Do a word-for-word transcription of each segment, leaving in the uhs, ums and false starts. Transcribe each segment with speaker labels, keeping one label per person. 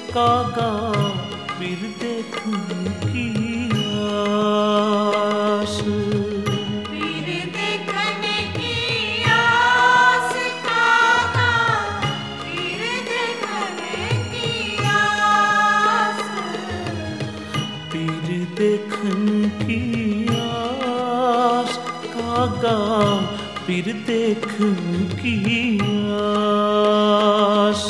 Speaker 1: कागा फिर देखूं की आस।
Speaker 2: फिर देखने की आस कागा फिर देखने की आस।
Speaker 1: फिर देखने की आस कागा फिर देखने की आस।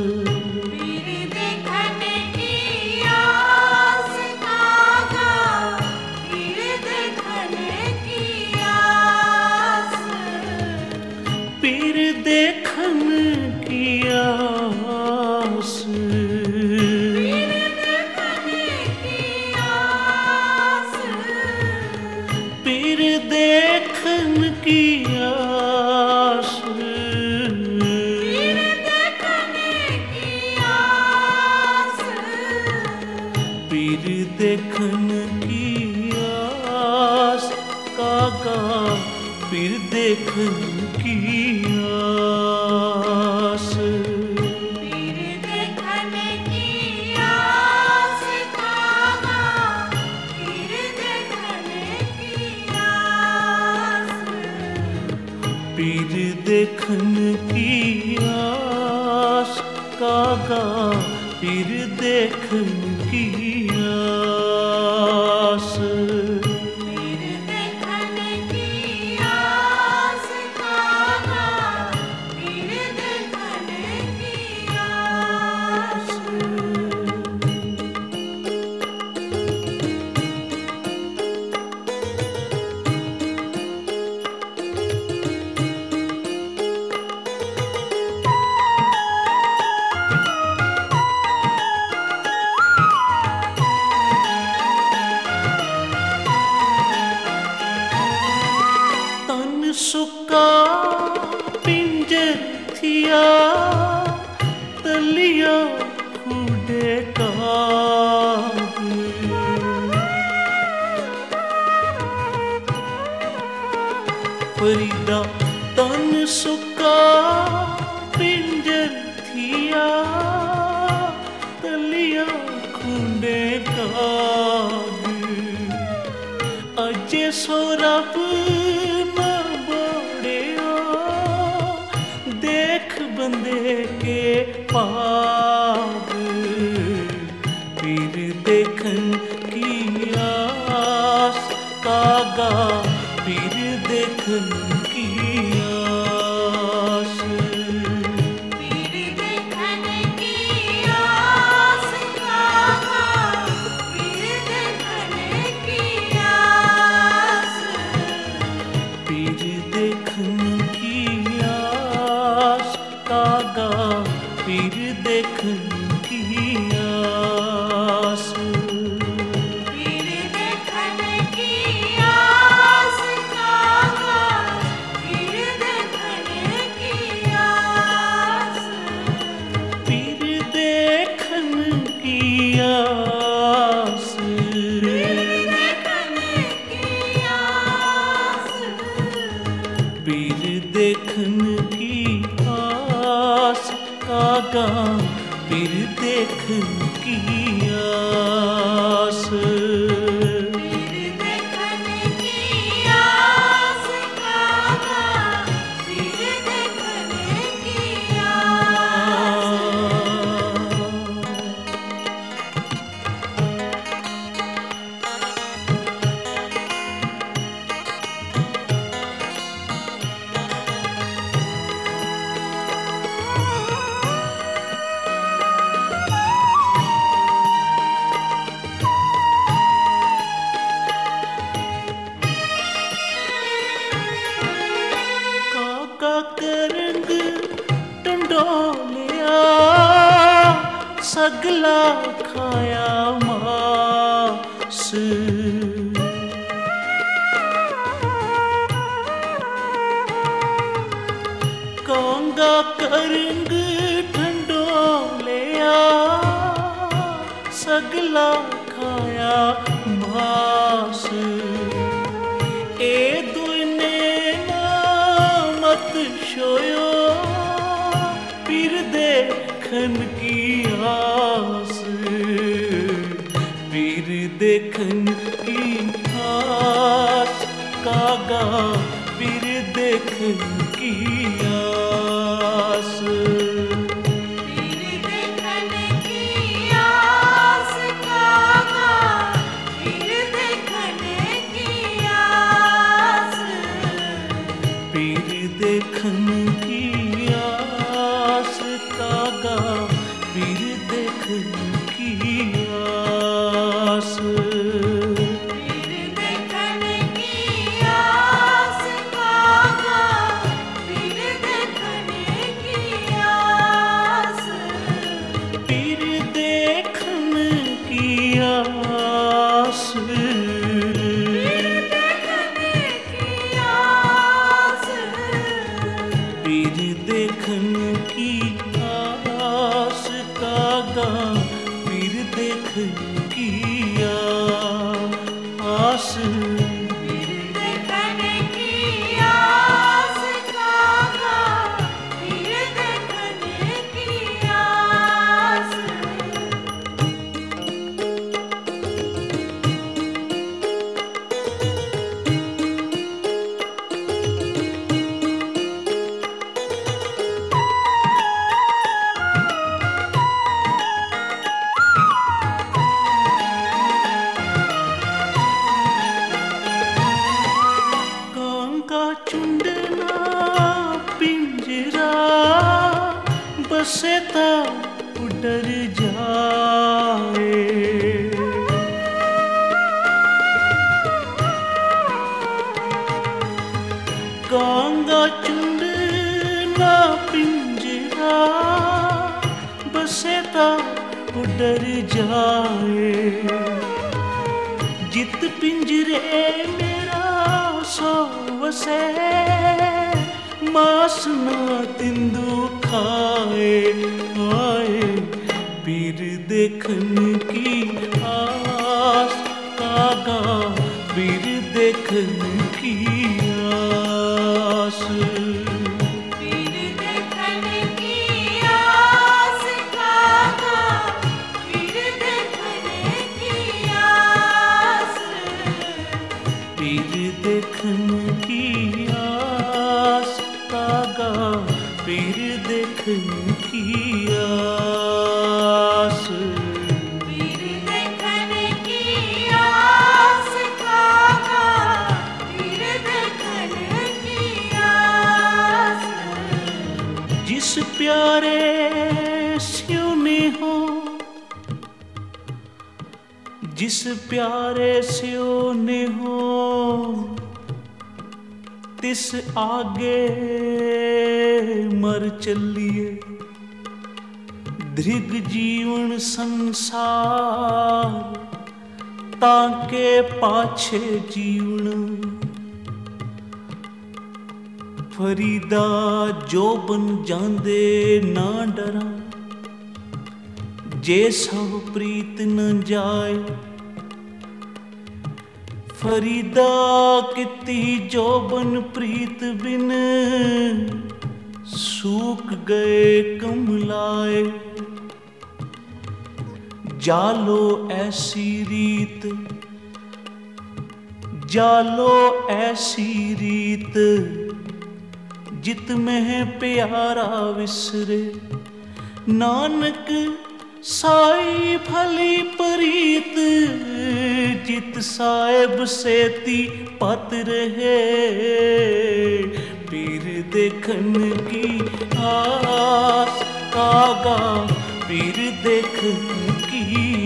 Speaker 1: फिर देखन की आस।
Speaker 2: फिर देखने की आस।
Speaker 1: फिर देखन की आस।
Speaker 2: फिर देखने की आस।
Speaker 1: फिर देखन की आस कागा फिर देखन की आस।
Speaker 2: फिर देखने की आस कागा फिर देखने की आस।
Speaker 1: फिर देखन की आस कागा फिर देखन की आस।
Speaker 2: फिर देखने की आस कागा फिर देखने की आस।
Speaker 1: तन सुका पिंजर थिया तलिया खुडे काग। फरीदा तन सुका पिंजर थिया तलिया खुडे काग। अजे सो रब न बोड़ियो देख बंदे के पाग। फिर देखन की आस कागा फिर देखन की आस।
Speaker 2: फिर देखने की आस कागा फिर देखने की आस।
Speaker 1: फिर देखन की आस कागा फिर देखन की आस।
Speaker 2: फिर देखने की आस कागा फिर देखने की आस।
Speaker 1: फिर देखन की आस।
Speaker 2: फिर देखने की आस।
Speaker 1: फिर देखन की आस कागा फिर देखन की आस।
Speaker 2: फिर देखने की आस कागा फिर देखने की आस।
Speaker 1: काका करंग टंडोलिया सगला खाया मास। कांगा करंग टंडोलिया सगला खाया मास। ए दुने नामत छोयो फिर देखन की आस। देखन की आस कागा फिर देखन की आस
Speaker 2: फिर देखन की आस कागा फिर देखन की आस
Speaker 1: फिर देखन की आस कागा फिर देखन की आस
Speaker 2: फिर देखन की आस कागा फिर देखन की आस
Speaker 1: फिर देखन की आस
Speaker 2: फिर देखन की आस
Speaker 1: फिर देखन की आस कागा फिर देखन की आस
Speaker 2: फिर देखन की आस कागा फिर देखन की आस
Speaker 1: कांगा चुंडना पिंजरा बसे ता उडर जाए कांगा चुंडना पिंजरा बसे ता उडर जाए जित पिंजरे मेरा सो वसे मास ना तिंदु खाए आए पीर देखन की आस कागा पीर देखन की आस
Speaker 2: फिर देखन की आस कागा फिर देखन की आस
Speaker 1: पीर देखन की आस कागा पीर देखन की आस
Speaker 2: फिर देखन की आस कागा फिर देखन की आस
Speaker 1: जिस प्यारे स्यों ने हो जिस प्यारे स्यों ने हो तिस आगे मर चलिए धृग जीवन संसार ताके पाछे जीवन फरीदा जो बन जांदे ना डरा जे सौ प्रीत न जाए फरीदा किती जो बन प्रीत बिन सूख गए कमलाए जालो ऐसी रीत जालो ऐसी रीत जित में प्यारा विसरे नानक साई भली प्रीत जित साहेब सेती पत रहे पीर देखन की आस कागा पीर देखन की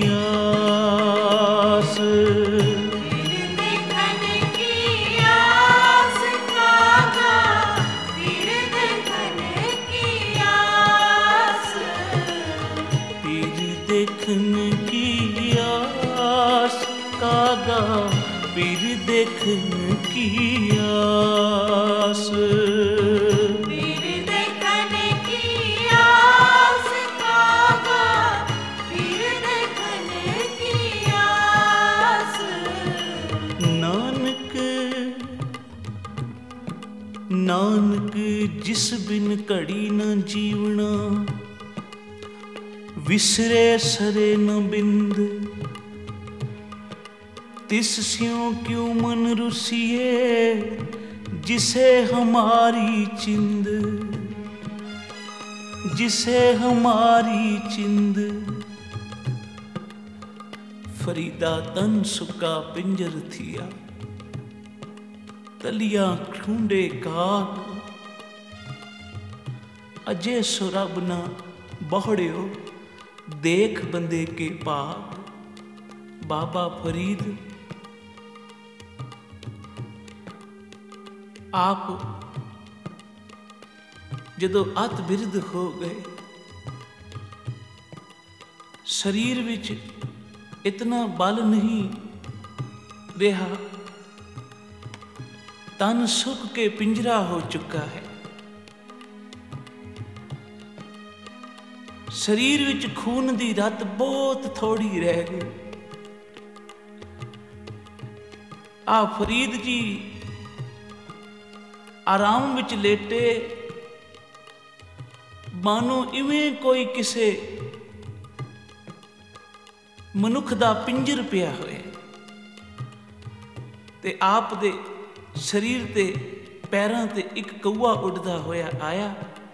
Speaker 1: आस
Speaker 2: फिर देखन की आस कागा फिर देखन की आस
Speaker 1: पीर देखन की आस कागा पीर देखन की आस
Speaker 2: फिर देखन की आस कागा फिर देखन की आस
Speaker 1: नानक नानक जिस बिन घड़ी न जीवना विसरे सरे न बिंद तिस स्यों क्यों मन रुसिए जिसे हमारी चिंद, जिसे हमारी चिंद। फरीदा तन सुका पिंजर थिया, तलियां खूंडे काग। अजे सो रब ना बहुड़ियो देख बंदे के पाग। बाबा फरीद आप जदों अत बिरध हो गए, शरीर विच इतना बल नहीं रहा, तन सुख के पिंजरा हो चुका है। शरीर विच खून दी रत बहुत थोड़ी रह गई। आ फरीद जी आराम विच लेटे, मानो इवें कोई किसे मनुख दा पिंजर पिया होए ते आप दे शरीर ते पैरां ते एक कौआ उड़दा होया आया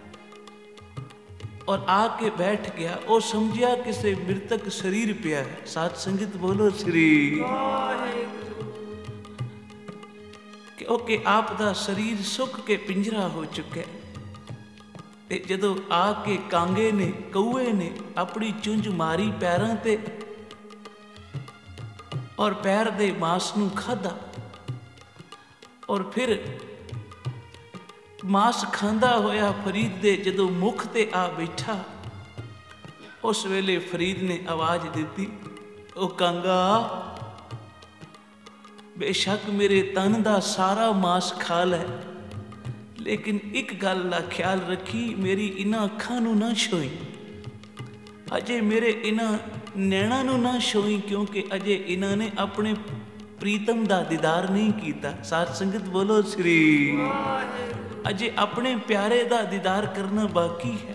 Speaker 1: और आके बैठ गया। वो समझिया किसे मृतक शरीर पिया है। साथ संगत बोलो श्री, क्योंकि आप दा शरीर सुख के पिंजरा हो चुका है। ते जदों आके कांगे ने कौए ने अपनी चुंझ मारी पैरां ते और पैर दे मांस नूं खाधा और फिर मांस खांदा होया फरीद दे जदों मुख ते आ बैठा, उस वेले फरीद ने आवाज दी, ओ कांगा, बेशक मेरे तन दा सारा मांस खा लै, लेकिन एक गल दा ख्याल रखी, मेरी इन्हां अखां नूं ना छोई, अजे मेरे इन्हां नैणां नूं ना छोई, क्योंकि अजे इन्हां ने अपने प्रीतम दा दीदार नहीं कीता। साथ संगत बोलो श्री, अजे अपने प्यारे दा दीदार करना बाकी है।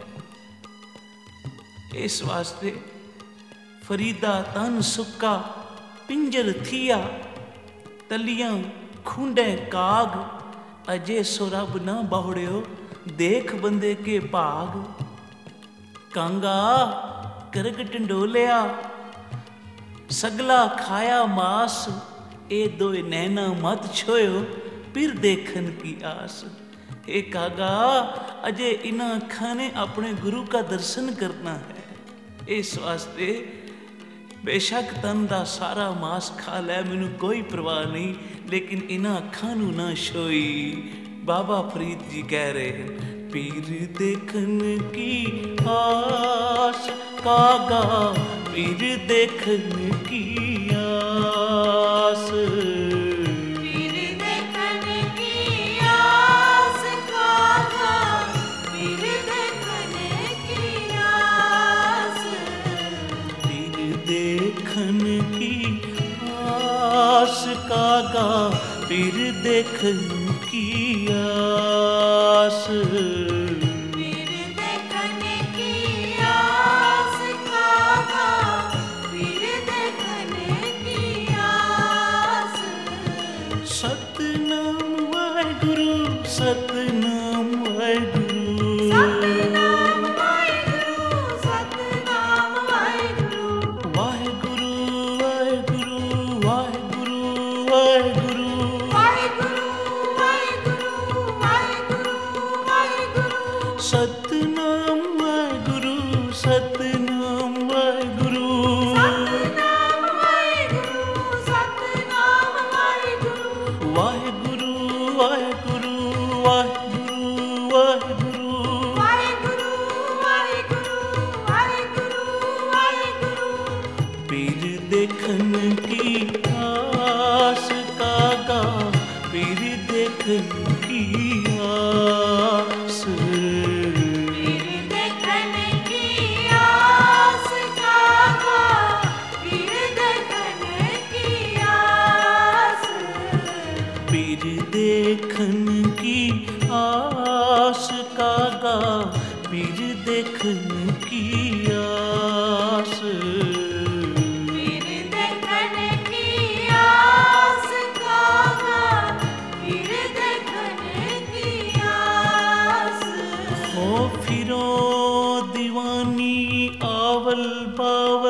Speaker 1: इस वास्ते फरीदा तन सुक्का पिंजर थिया, तलियां खूंडे काग। अजे सो रब ना बहुड़ियो देख बंदे के भाग। कांगा करग टंडोलिया सगला खाया मास, ए दोए नैना मत छोयो फिर देखन की आस। ए कागा, अजे इन्हां अखां ने अपने गुरु का दर्शन करना है। इस वास्ते बेशक तन दा सारा मांस खा लै, मैनू कोई परवाह नहीं, लेकिन इन्हां अखां नूं ना छोई। बाबा फरीद जी कह रहे हैं, पीर देखन की आस कागा, पीर देखन की आस।
Speaker 2: पीर देखन की आस कागा, पीर देखन की आस।
Speaker 1: पीर देखन की आस कागा, पीर देखन की आस।
Speaker 2: पीर देखन की आस कागा, पीर देखन की आस।
Speaker 1: सतनाम वाहेगुरु, सतनाम वाहेगुरु,
Speaker 2: सतनाम वाहेगुरु, सतनाम वाहेगुरु।
Speaker 1: वाहेगुरु वाहेगुरु वाहेगुरु वाहेगुरु।
Speaker 2: वाहेगुरु वाहेगुरु वाहेगुरु वाहेगुरु।
Speaker 1: सतनाम वाहेगुरु, सतनाम वाहेगुरु,
Speaker 2: सतनाम वाहेगुरु, सतनाम वाहेगुरु।
Speaker 1: वाहेगुरु वाहेगुरु वाहेगुरु वाहेगुरु।
Speaker 2: वाहेगुरु वाहेगुरु वाहेगुरु वाहेगुरु।
Speaker 1: पीर देखन की आस कागा, पीर देखन की आस।
Speaker 2: पीर देखन की आस कागा, पीर देखन की आस।
Speaker 1: पीर देखन की आस कागा, पीर देखन की आस।
Speaker 2: पीर देखन की आस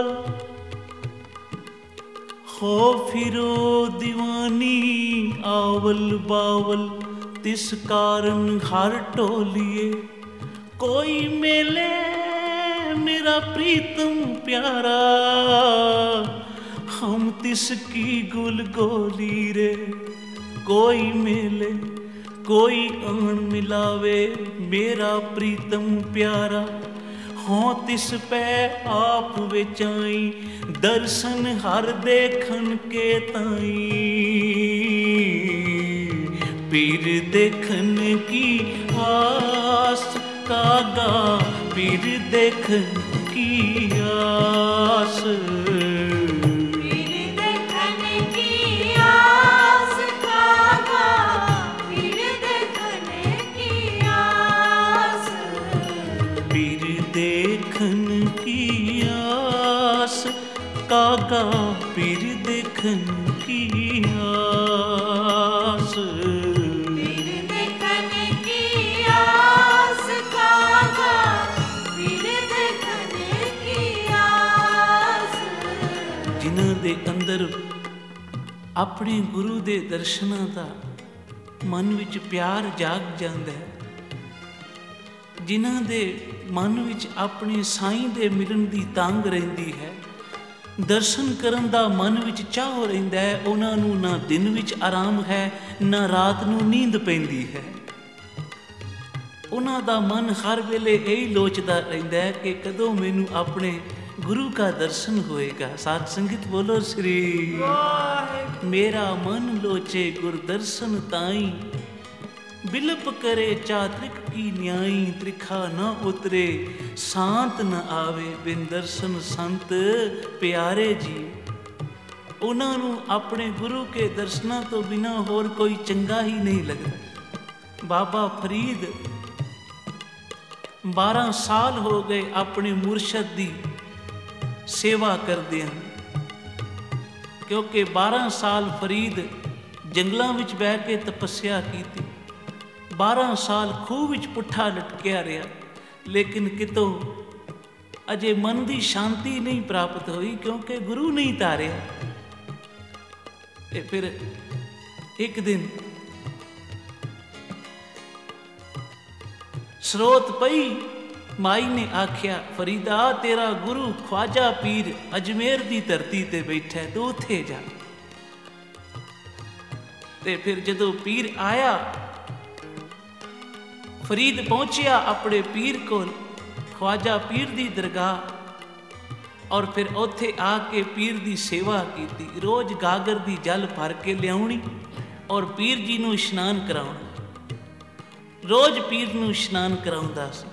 Speaker 1: हो फिरो दीवानी आवल बावल, तिस कारण हर टोलिए कोई मेले मेरा प्रीतम प्यारा, हम तिसकी गुल गोली रे। कोई मेले कोई आन मिलावे मेरा प्रीतम प्यारा, हों तिस पै आप विचाई दर्शन हर देखन के ताई। पीर देखन की आस कागा, पीर देखन की आस। कागा पीर देखन की आस।
Speaker 2: पीर देखन की आस कागा, पीर देखन की आस।
Speaker 1: जिन्हां दे अंदर अपने गुरु दे दर्शनां दा मन विच प्यार जाग जांदा है, जिन्हां दे मन विच अपने साईं दे मिलन दी तांग रहिंदी है, दर्शन करन दा मन विच चाह रहिंदा है, उन्हां नूं ना दिन विच आराम है ना रात नूं नींद पैंदी है। उन्हां दा मन हर वेले यही लोचदा रहिंदा है कि कदों मैनूं अपने गुरु का दर्शन होएगा। साध संगत बोलो श्री वाहिगुरू। मेरा मन लोचे गुर दर्शन ताई, बिलप करे चात्रिक की न्याई। त्रिखा न उतरे शांत न आवे, बिन दर्शन संत प्यारे जी। उन्हां नूं अपने गुरु के दर्शनां तो बिना होर कोई चंगा ही नहीं लगदा। बाबा फरीद बारह साल हो गए अपने मुरशद दी सेवा करदे हन, क्योंकि बारह साल फरीद जंगलों विच बैठ के तपस्या कीती, बारह साल खूह विच पुट्ठा लटकिया रहा, लेकिन कितों अजे मन की शांति नहीं प्राप्त हुई, क्योंकि गुरु नहीं तारिया। ते फिर एक दिन स्रोत पई, माई ने आख्या फरीदा तेरा गुरु ख्वाजा पीर अजमेर की धरती ते बैठा है, तू उत्थे जा। ते फिर जदों पीर आया, फरीद पहुंचया अपने पीर कोल, ख्वाजा पीर दी दरगाह, और फिर उत्थे आके पीर दी सेवा की। रोज गागर दी जल भर के लियाउणी और पीर जी नूं इशनान कराउणा, रोज पीर नूं इशनान कराउंदा सी।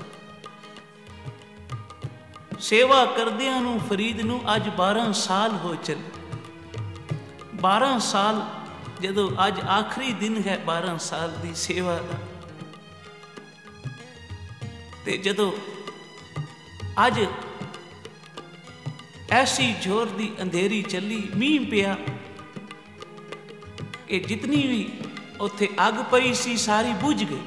Speaker 1: सेवा करदियां नूं फरीद नूं अज बारह साल हो चले। बारह साल जदों अज आखिरी दिन है बारह साल दी सेवा दा, ते जदों अज ऐसी जोर दी अंधेरी चली, मींह पिया कि जितनी भी उत्थे अग पई सी सारी बुझ गई।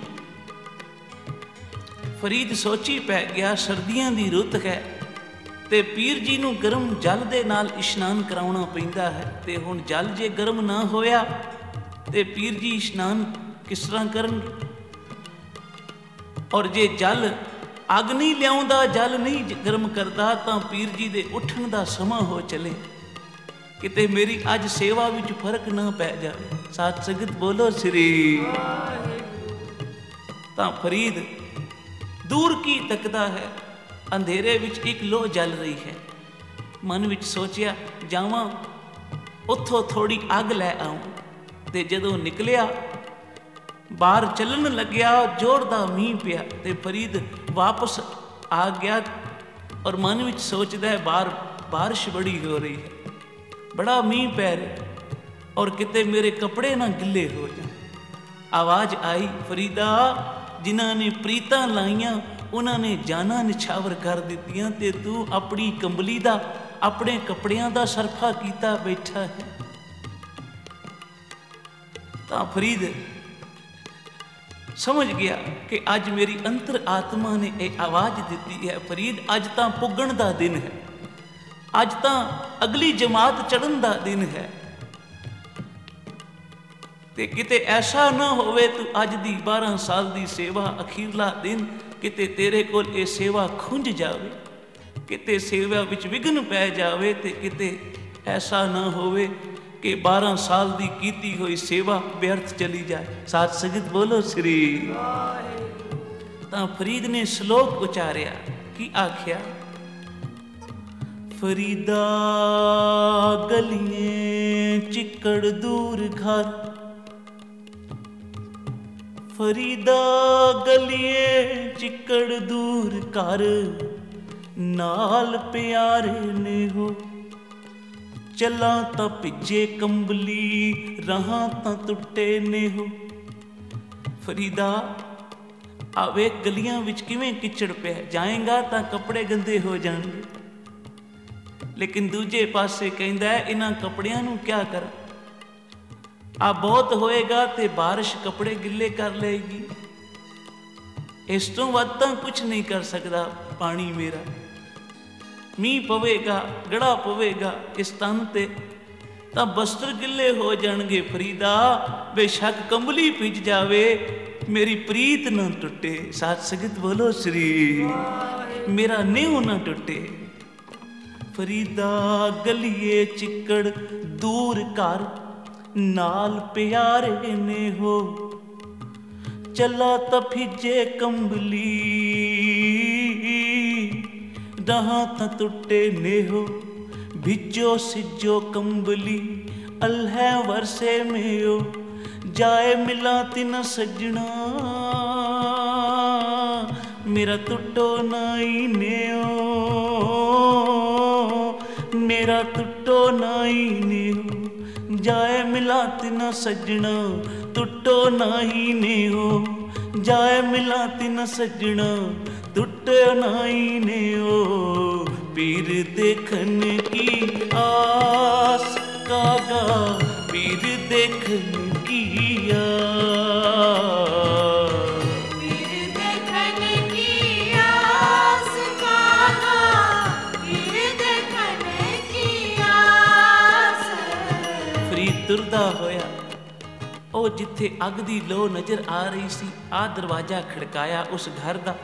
Speaker 1: फरीद सोची पै गया सर्दियां दी रुत है ते पीर जी नूं गर्म जल दे नाल इशनान कराउणा पैंदा है, ते हुण जल जे गर्म ना होया ते पीर जी इशनान किस तरह करनगे। और जे जल अग नहीं लियाउंदा, जल नहीं गर्म करता, तां पीर जी दे उठण दा समा हो चले, किते मेरी अज सेवा विच फर्क ना पै जावे। साध संगत बोलो श्री। तां फरीद दूर की तकदा है, अंधेरे विच एक लो जल रही है। मन विच सोचिया जावां उत्थों थोड़ी अग लै आऊं। ते जदों निकलिया बाहर चलन लग्या, जोरदार मींह पिया, ते फरीद वापस आ गया और मन विच सोचदा है बाहर बारिश बड़ी हो रही है, बड़ा मींह पै रहा और किते मेरे कपड़े ना गिले हो जाए। आवाज़ आई फरीदा जिन्हां ने प्रीतां लाइयां उन्होंने जाना निछावर कर दित्तियां, ते तू अपनी कंबली दा अपने कपड़ियां दा सरफा कीता बैठा है। तां फरीद समझ गया कि अज मेरी अंतर आत्मा ने एक आवाज़ दी है, फरीद अज तां पुगण दा दिन है, ਅੱਜ ਤਾਂ ਅਗਲੀ ਜਮਾਤ ਚੜ੍ਹਨ ਦਾ ਦਿਨ ਹੈ, ਤੇ ਕਿਤੇ ਐਸਾ ਨਾ ਹੋਵੇ ਤੂੰ ਅੱਜ ਦੀ ਬਾਰਾਂ ਸਾਲ ਦੀ ਸੇਵਾ ਅਖੀਰਲਾ ਦਿਨ ਕਿਤੇ ਤੇਰੇ ਕੋਲ ਇਹ ਸੇਵਾ ਖੁੰਝ ਜਾਵੇ, ਕਿਤੇ ਸੇਵਾ ਵਿੱਚ ਵਿਘਨ ਪੈ ਜਾਵੇ, ਤੇ ਕਿਤੇ ਐਸਾ ਨਾ ਹੋਵੇ ਕਿ ਬਾਰਾਂ ਸਾਲ ਦੀ ਕੀਤੀ ਹੋਈ ਸੇਵਾ ਵਿਅਰਥ ਚਲੀ ਜਾਏ। ਸਾਧ ਸੰਗਤ ਬੋਲੋ ਸ੍ਰੀ। ਤਾਂ ਫਰੀਦ ਨੇ ਸ਼ਲੋਕ ਉਚਾਰਿਆ, ਕੀ ਆਖਿਆ? ਫਰੀਦਾ ਗਲੀਏ ਚਿੱਕੜ ਦੂਰ ਘਰ, ਫਰੀਦਾ ਗਲੀਏ ਚਿੱਕੜ ਦੂਰ ਘਰ, ਨਾਲ ਪਿਆਰੇ ਨੇ ਹੋ, ਚੱਲਾਂ ਤਾਂ ਭਿੱਜੇ ਕੰਬਲੀ, ਰਾਹਾਂ ਤਾਂ ਟੁੱਟੇ ਨੇ ਹੋ। ਫਰੀਦਾ ਆਵੇ ਗਲੀਆਂ ਵਿੱਚ ਕਿਵੇਂ ਕਿਚੜ ਪਿਆ, ਜਾਏਗਾ ਤਾਂ ਕੱਪੜੇ ਗੰਦੇ ਹੋ ਜਾਣਗੇ। ਲੇਕਿਨ ਦੂਜੇ ਪਾਸੇ ਕਹਿੰਦਾ ਇਹਨਾਂ ਕੱਪੜਿਆਂ ਨੂੰ ਕਿਆ ਕਰਾਂ, ਆ ਬਹੁਤ ਹੋਏਗਾ ਤੇ ਬਾਰਿਸ਼ ਕੱਪੜੇ ਗਿੱਲੇ ਕਰ ਲਏਗੀ, ਇਸ ਤੋਂ ਵੱਧ ਤਾਂ ਕੁਛ ਨਹੀਂ ਕਰ ਸਕਦਾ ਪਾਣੀ ਮੇਰਾ। ਮੀਂਹ ਪਵੇਗਾ, ਗੜਾ ਪਵੇਗਾ ਇਸ ਤਨ ਤੇ ਤਾਂ ਬਸਤਰ ਗਿੱਲੇ ਹੋ ਜਾਣਗੇ। ਫਰੀਦਾ ਬੇਸ਼ੱਕ ਕੰਬਲੀ ਭਿੱਜ ਜਾਵੇ, ਮੇਰੀ ਪ੍ਰੀਤ ਨਾ ਟੁੱਟੇ। ਸਾਧ ਸੰਗਤ ਬੋਲੋ ਸ੍ਰੀ। ਮੇਰਾ ਨਿਉ ਨਾ ਟੁੱਟੇ। ਫਰੀਦਾ ਗਲੀਏ ਚਿੱਕੜ ਦੂਰ ਘਰ, ਨਾਲ ਪਿਆਰੇ ਨੇ ਹੋ, ਚੱਲਾ ਤਾਂ ਭਿੱਜੇ ਕੰਬਲੀ, ਰਾਹਾਂ ਤਾਂ ਟੁੱਟੇ ਨੇ ਹੋ। ਭਿੱਜੋ ਸਿੱਜੋ ਕੰਬਲੀ, ਅਲਹੈ ਵਰਸੇ ਮੇਓ, ਜਾਏ ਮਿਲਾ ਤਿਨ ਸੱਜਣਾ, ਮੇਰਾ ਟੁੱਟੋ ਨਾਈ ਨਿਓ, ਮੇਰਾ ਟੁੱਟੋ ਨਾਈ ਨਿਓ, ਜਾਏ ਮਿਲਾ ਤਿਨ ਸੱਜਣਾ, ਟੁੱਟੋ ਨਾਈ ਨਿਓ, ਜਾਏ ਮਿਲਾ ਤਿਨ ਸੱਜਣਾ, ਟੁੱਟੇ ਨਾਈ ਨਿਓ। ਪੀਰ ਦੇਖਣ ਕੀ ਆਸ ਕਾਗਾ, ਪੀਰ ਦੇਖਣ ਕੀ ਆਸ,
Speaker 2: ਪੀਰ ਦੇਖਣ ਕੀ ਆਸ ਕਾਗਾ, ਪੀਰ ਦੇਖਣ ਕੀ ਆਸ।
Speaker 1: ਫਰੀਦ ਤੁਰਦਾ ਹੋਇਆ ਉਹ ਜਿੱਥੇ ਅੱਗ ਦੀ ਲੋ ਨਜ਼ਰ ਆ ਰਹੀ ਸੀ, ਆ ਦਰਵਾਜ਼ਾ ਖੜਕਾਇਆ ਉਸ ਘਰ ਦਾ,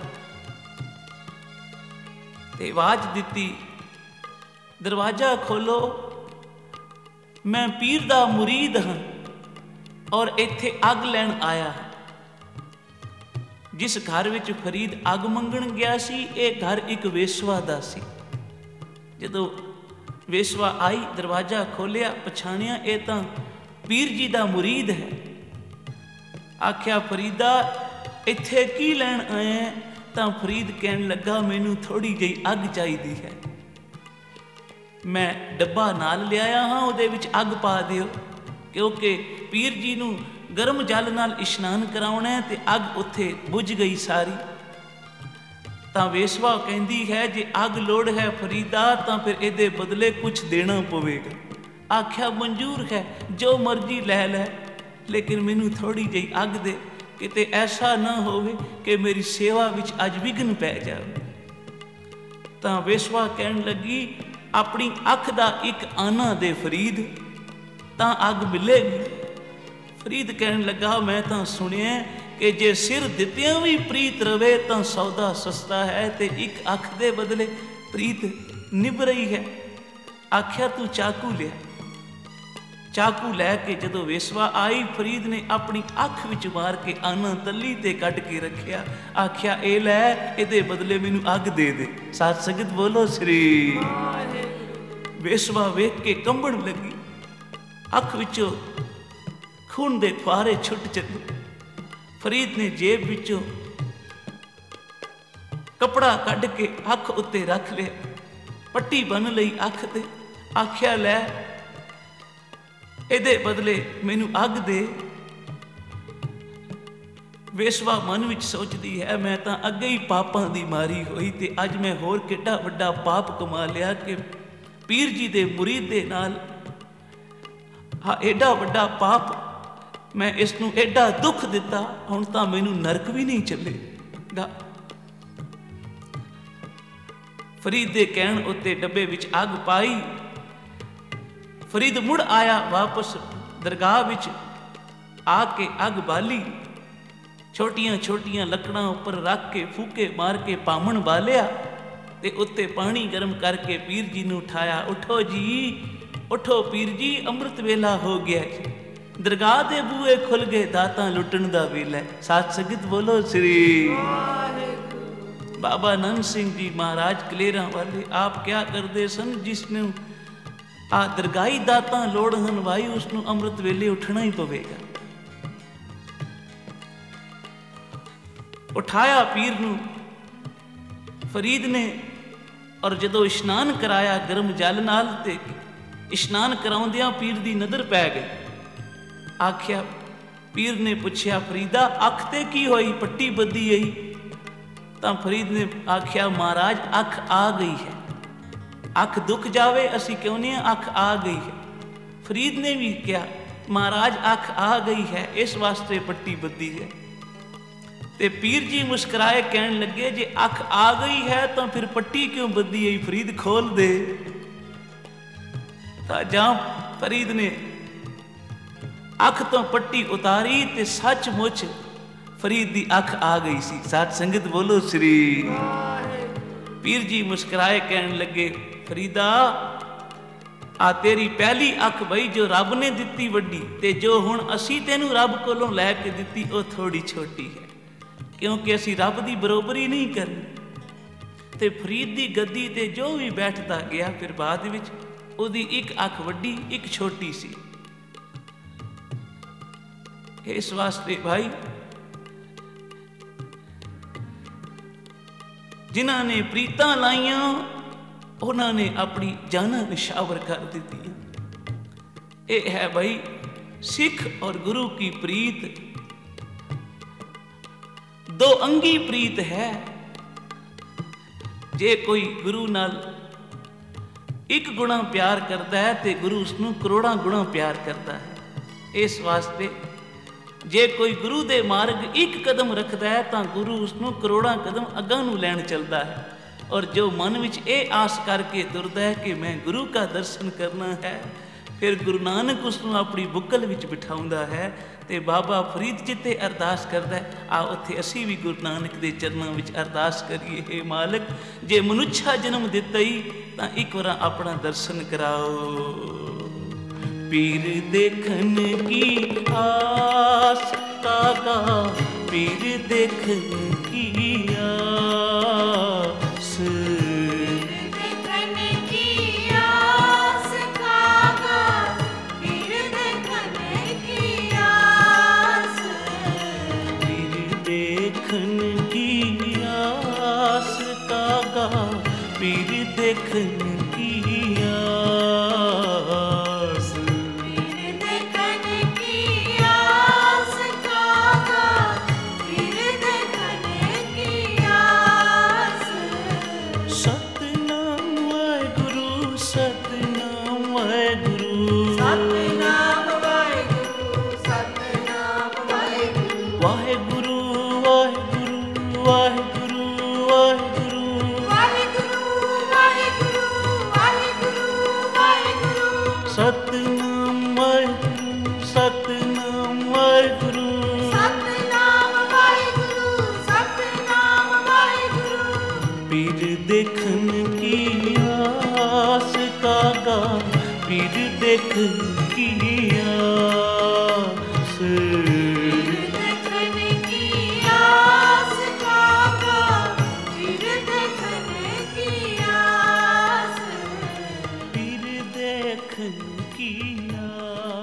Speaker 1: ਤੇ ਆਵਾਜ਼ ਦਿੱਤੀ, ਦਰਵਾਜ਼ਾ ਖੋਲੋ, ਮੈਂ ਪੀਰ ਦਾ ਮੁਰੀਦ ਹਾਂ ਔਰ ਇੱਥੇ ਅੱਗ ਲੈਣ ਆਇਆ ਹਾਂ। ਜਿਸ ਘਰ ਵਿੱਚ ਫਰੀਦ ਅੱਗ ਮੰਗਣ ਗਿਆ ਸੀ, ਇਹ ਘਰ ਇੱਕ ਵੇਸਵਾ ਦਾ ਸੀ। ਜਦੋਂ ਵੇਸਵਾ ਆਈ, ਦਰਵਾਜ਼ਾ ਖੋਲਿਆ, ਪਛਾਣਿਆ ਇਹ ਤਾਂ ਪੀਰ ਜੀ ਦਾ ਮੁਰੀਦ ਹੈ। ਆਖਿਆ, ਫਰੀਦਾ ਇੱਥੇ ਕੀ ਲੈਣ ਆਇਆ? ਤਾਂ ਫਰੀਦ ਕਹਿਣ ਲੱਗਾ, ਮੈਨੂੰ ਥੋੜ੍ਹੀ ਜਿਹੀ ਅੱਗ ਚਾਹੀਦੀ ਹੈ, ਮੈਂ ਡੱਬਾ ਨਾਲ ਲਿਆਇਆ ਹਾਂ, ਉਹਦੇ ਵਿੱਚ ਅੱਗ ਪਾ ਦਿਓ, ਕਿਉਂਕਿ ਪੀਰ ਜੀ ਨੂੰ ਗਰਮ ਜਲ ਨਾਲ ਇਸ਼ਨਾਨ ਕਰਾਉਣਾ ਤੇ ਅੱਗ ਉੱਥੇ ਬੁਝ ਗਈ ਸਾਰੀ। ਤਾਂ ਵੇਸਵਾ ਕਹਿੰਦੀ ਹੈ, ਜੇ ਅੱਗ ਲੋੜ ਹੈ ਫਰੀਦਾ, ਤਾਂ ਫਿਰ ਇਹਦੇ ਬਦਲੇ ਕੁਛ ਦੇਣਾ ਪਵੇਗਾ। ਆਖਿਆ, ਮਨਜ਼ੂਰ ਹੈ, ਜੋ ਮਰਜ਼ੀ ਲੈ ਲੈ, ਲੇਕਿਨ ਮੈਨੂੰ ਥੋੜ੍ਹੀ ਜਿਹੀ ਅੱਗ ਦੇ, ਕਿਤੇ ਐਸਾ ਨਾ ਹੋਵੇ ਕਿ ਮੇਰੀ ਸੇਵਾ ਵਿੱਚ ਅੱਜ ਵਿਘਨ ਪੈ ਜਾਵੇ। ਤਾਂ ਵੇਸਵਾ ਕਹਿਣ ਲੱਗੀ, ਆਪਣੀ ਅੱਖ ਦਾ ਇੱਕ ਆਨਾ ਦੇ ਫਰੀਦ, ਤਾਂ ਅੱਗ ਮਿਲੇਗੀ। ਫਰੀਦ ਕਹਿਣ ਲੱਗਾ, ਮੈਂ ਤਾਂ ਸੁਣਿਆ ਕਿ ਜੇ ਸਿਰ ਦਿੱਤਿਆਂ ਵੀ ਪ੍ਰੀਤ ਰਵੇ ਤਾਂ ਸੌਦਾ ਸਸਤਾ ਹੈ, ਤੇ ਇੱਕ ਅੱਖ ਦੇ ਬਦਲੇ ਪ੍ਰੀਤ ਨਿਭ ਰਹੀ ਹੈ। ਆਖਿਆ, ਤੂੰ ਚਾਕੂ ਲਿਆ। ਚਾਕੂ ਲੈ ਕੇ ਜਦੋਂ ਵੇਸਵਾ ਆਈ, ਫਰੀਦ ਨੇ ਆਪਣੀ ਅੱਖ ਵਿੱਚ ਮਾਰ ਕੇ ਆਨਾ ਤਲੀ ਤੇ ਕੱਢ ਕੇ ਰੱਖਿਆ। ਆਖਿਆ, ਇਹ ਲੈ, ਇਹਦੇ ਬਦਲੇ ਮੈਨੂੰ ਅੱਗ ਦੇ ਦੇ। ਸਾਧ ਸੰਗਤ ਬੋਲੋ ਸ੍ਰੀ। ਵੇਸਵਾ ਵੇਖ ਕੇ ਕੰਬਣ ਲੱਗੀ, ਅੱਖ ਵਿੱਚੋਂ ਖੂਨ ਦੇ ਫੁਹਾਰੇ ਛੁੱਟ ਚੱਲੇ। ਫਰੀਦ ਨੇ ਜੇਬ ਵਿੱਚੋਂ ਕੱਪੜਾ ਕੱਢ ਕੇ ਅੱਖ ਉੱਤੇ ਰੱਖ ਲਿਆ, ਪੱਟੀ ਬੰਨ੍ਹ ਲਈ ਅੱਖ ਤੇ। ਆਖਿਆ, ਲੈ, ਇਹਦੇ ਬਦਲੇ ਮੈਨੂੰ ਅੱਗ ਦੇ। ਵੇਸਵਾ ਮਨ ਵਿੱਚ ਸੋਚਦੀ ਹੈ, ਮੈਂ ਤਾਂ ਅੱਗੇ ਹੀ ਪਾਪਾਂ ਦੀ ਮਾਰੀ ਹੋਈ, ਤੇ ਅੱਜ ਮੈਂ ਹੋਰ ਕਿੱਡਾ ਵੱਡਾ ਪਾਪ ਕਮਾ ਲਿਆ ਕਿ ਪੀਰ ਜੀ ਦੇ ਮੁਰੀਦ ਦੇ ਨਾਲ ਹਾਂ ਐਡਾ ਵੱਡਾ ਪਾਪ, ਮੈਂ ਇਸ ਨੂੰ ਐਡਾ ਦੁੱਖ ਦਿੱਤਾ, ਹੁਣ ਤਾਂ ਮੈਨੂੰ ਨਰਕ ਵੀ ਨਹੀਂ ਚੱਲੇਗਾ। ਫਰੀਦ ਦੇ ਕਹਿਣ ਉੱਤੇ ਡੱਬੇ ਵਿੱਚ ਅੱਗ ਪਾਈ। ਫਰੀਦ ਮੁੜ ਆਇਆ ਵਾਪਸ ਦਰਗਾਹ ਵਿੱਚ, ਆ ਕੇ ਅੱਗ ਬਾਲੀ, ਛੋਟੀਆਂ ਛੋਟੀਆਂ ਲੱਕੜਾਂ ਉੱਪਰ ਰੱਖ ਕੇ ਫੂਕੇ ਮਾਰ ਕੇ ਭਾਮਣ ਬਾਲਿਆ ਤੇ ਉੱਤੇ ਪਾਣੀ ਗਰਮ ਕਰਕੇ ਪੀਰ ਜੀ ਨੂੰ ਉਠਾਇਆ। ਉਠੋ ਜੀ, ਉਠੋ ਪੀਰ ਜੀ, ਅੰਮ੍ਰਿਤ ਵੇਲਾ ਹੋ ਗਿਆ ਜੀ, ਦਰਗਾਹ ਦੇ ਬੂਹੇ ਖੁੱਲ ਗਏ, ਦਾਤਾਂ ਲੁੱਟਣ ਦਾ ਵੇਲਾ। ਸਾਧ ਸੰਗਤ ਬੋਲੋ ਸ੍ਰੀ ਬਾਬਾ ਨੰਦ ਸਿੰਘ ਜੀ ਮਹਾਰਾਜ ਕਲੇਰਾਂ ਵਾਲੇ ਆਪ ਕਿਆ ਕਰਦੇ ਸਨ, ਜਿਸ ਨੂੰ ਆ ਦਰਗਾਹੀ ਦਾਤਾਂ ਲੋੜ ਹਨ ਵਾਈ, ਉਸ ਨੂੰ ਅੰਮ੍ਰਿਤ ਵੇਲੇ ਉੱਠਣਾ ਹੀ ਪਵੇਗਾ। ਉਠਾਇਆ ਪੀਰ ਨੂੰ ਫਰੀਦ ਨੇ, ਔਰ ਜਦੋਂ ਇਸ਼ਨਾਨ ਕਰਾਇਆ ਗਰਮ ਜਲ ਨਾਲ, ਤੇ ਇਸ਼ਨਾਨ ਕਰਾਉਂਦਿਆਂ ਪੀਰ ਦੀ ਨਜ਼ਰ ਪੈ ਗਈ। ਆਖਿਆ, ਪੀਰ ਨੇ ਪੁੱਛਿਆ, ਫਰੀਦਾ ਅੱਖ ਤੇ ਕੀ ਹੋਈ, ਪੱਟੀ ਬੱਧੀ ਗਈ? ਤਾਂ ਫਰੀਦ ਨੇ ਆਖਿਆ, ਮਹਾਰਾਜ ਅੱਖ ਆ ਗਈ ਹੈ। ਅੱਖ ਦੁੱਖ ਜਾਵੇ ਅਸੀਂ ਕਹਿੰਦੇ ਹਾਂ ਅੱਖ ਆ ਗਈ ਹੈ। ਫਰੀਦ ਨੇ ਵੀ ਕਿਹਾ, ਮਹਾਰਾਜ ਅੱਖ ਆ ਗਈ ਹੈ, ਇਸ ਵਾਸਤੇ ਪੱਟੀ ਬੱਧੀ ਹੈ। ਤੇ ਪੀਰ ਜੀ ਮੁਸਕਰਾਏ, ਕਹਿਣ ਲੱਗੇ, ਜੇ ਅੱਖ ਆ ਗਈ ਹੈ ਤਾਂ ਫਿਰ ਪੱਟੀ ਕਿਉਂ ਬੱਧੀ ਹੈ? ਫਰੀਦ ਖੋਲ ਦੇ। ਤਾਂ ਜਾਂ ਫਰੀਦ ਨੇ ਅੱਖ ਤੋਂ ਪੱਟੀ ਉਤਾਰੀ ਤੇ ਸੱਚਮੁੱਚ ਫਰੀਦ ਦੀ ਅੱਖ ਆ ਗਈ ਸੀ। ਸਾਧ ਸੰਗਤ ਬੋਲੋ ਸ੍ਰੀ। ਪੀਰ ਜੀ ਮੁਸਕਰਾਏ, ਕਹਿਣ ਲੱਗੇ, ਫਰੀਦਾ ਆ ਤੇਰੀ ਪਹਿਲੀ ਅੱਖ ਬਈ ਜੋ ਰੱਬ ਨੇ ਦਿੱਤੀ ਵੱਡੀ, ਤੇ ਜੋ ਹੁਣ ਅਸੀਂ ਤੈਨੂੰ ਰੱਬ ਕੋਲੋਂ ਲੈ ਕੇ ਦਿੱਤੀ ਉਹ ਥੋੜੀ ਛੋਟੀ ਹੈ, ਕਿਉਂਕਿ ਅਸੀਂ ਰੱਬ ਦੀ ਬਰੋਬਰੀ ਨਹੀਂ ਕਰਨੀ। ਤੇ ਫਰੀਦ ਦੀ ਗੱਦੀ ਤੇ ਜੋ ਵੀ ਬੈਠਦਾ ਗਿਆ, ਫਿਰ ਬਾਅਦ ਵਿੱਚ ਉਹਦੀ ਇੱਕ ਅੱਖ ਵੱਡੀ ਇੱਕ ਛੋਟੀ ਸੀ। ਇਸ ਵਾਸਤੇ ਭਾਈ, ਜਿਨ੍ਹਾਂ ਨੇ ਪ੍ਰੀਤਾਂ ਲਾਈਆਂ ਉਹਨਾਂ ਨੇ ਆਪਣੀ ਜਾਨਾਂ ਨਿਸ਼ਾਵਰ ਕਰ ਦਿੱਤੀਆਂ। ਇਹ ਹੈ ਭਾਈ ਸਿੱਖ ਔਰ ਗੁਰੂ ਕੀ ਪ੍ਰੀਤ, ਦੋ ਅੰਗੀ ਪ੍ਰੀਤ ਹੈ। ਜੇ ਕੋਈ ਗੁਰੂ ਨਾਲ ਇੱਕ ਗੁਣਾ ਪਿਆਰ ਕਰਦਾ ਹੈ ਤੇ ਗੁਰੂ ਉਸ ਨੂੰ ਕਰੋੜਾਂ ਗੁਣਾ ਪਿਆਰ ਕਰਦਾ ਹੈ। ਇਸ ਵਾਸਤੇ ਜੇ ਕੋਈ ਗੁਰੂ ਦੇ ਮਾਰਗ ਇੱਕ ਕਦਮ ਰੱਖਦਾ ਹੈ ਤਾਂ ਗੁਰੂ ਉਸ ਨੂੰ ਕਰੋੜਾਂ ਕਦਮ ਅੱਗਾਂ ਨੂੰ ਲੈਣ ਚੱਲਦਾ ਹੈ। ਔਰ ਜੋ ਮਨ ਵਿੱਚ ਇਹ ਆਸ ਕਰਕੇ ਤੁਰਦਾ ਹੈ ਕਿ ਮੈਂ ਗੁਰੂ ਕਾ ਦਰਸ਼ਨ ਕਰਨਾ ਹੈ, ਫਿਰ ਗੁਰੂ ਨਾਨਕ ਉਸ ਨੂੰ ਆਪਣੀ ਬੁੱਕਲ ਵਿੱਚ ਬਿਠਾਉਂਦਾ ਹੈ ਤੇ ਬਾਬਾ ਫਰੀਦ ਜਿੱਤੇ ਅਰਦਾਸ ਕਰਦਾ ਹੈ। ਆ ਉੱਥੇ ਅਸੀਂ ਵੀ ਗੁਰੂ ਨਾਨਕ ਦੇ ਚਰਨਾਂ ਵਿੱਚ ਅਰਦਾਸ ਕਰੀਏ, ਹੇ ਮਾਲਕ, ਜੇ ਮਨੁੱਛਾ ਜਨਮ ਦਿੱਤਾ ਹੀ ਤਾਂ ਇੱਕ ਵਾਰ ਆਪਣਾ ਦਰਸ਼ਨ ਕਰਾਓ। ਪੀਰ ਦੇਖਣ ਕੀ ਆਸ ਕਾਗਾ, ਪੀਰ ਦੇਖਣ ਕੀ ਆਸ,
Speaker 2: ਦੇਖਣ ਕੀ ਆਸ ਕਾਗਾ, ਪੀਰ ਦੇਖਣ ਕੀ ਆਸ,
Speaker 1: ਪੀਰ ਦੇਖਣ ਕੀ ਆਸ ਕਾਗਾ, ਪੀਰ ਦੇਖਣ ਕੀ ਆਸ। ਸਤਿਨਾਮ ਵਾਹਿਗੁਰੂ, ਸਤਿਨਾਮ ਵਾਹਿਗੁਰੂ,
Speaker 2: ਸਤਿਨਾਮ ਵਾਹਿਗੁਰੂ, ਸਤਿਨਾਮ ਵਾਹਿਗੁਰੂ।
Speaker 1: ਪੀਰ ਦੇਖਣ ਕੀ ਆਸ ਕਾਗਾ, ਪੀਰ ਦੇਖਣ ਕੀ ਆਸ,
Speaker 2: ਪੀਰ ਦੇਖਣ ਕੀ ਆਸ ਕਾਗਾ, ਪੀਰ ਦੇਖਣ ਕੀ ਆਸ,
Speaker 1: ਪੀਰ ਦੇਖਣ ਕੀ ਆਸ।